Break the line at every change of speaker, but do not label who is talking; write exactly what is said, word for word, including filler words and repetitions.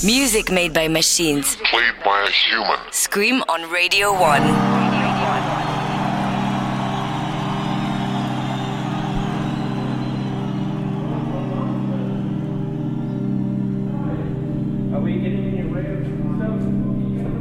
Music made by machines.
Played by a human.
Scream on Radio one.
Are we getting any rare stuff?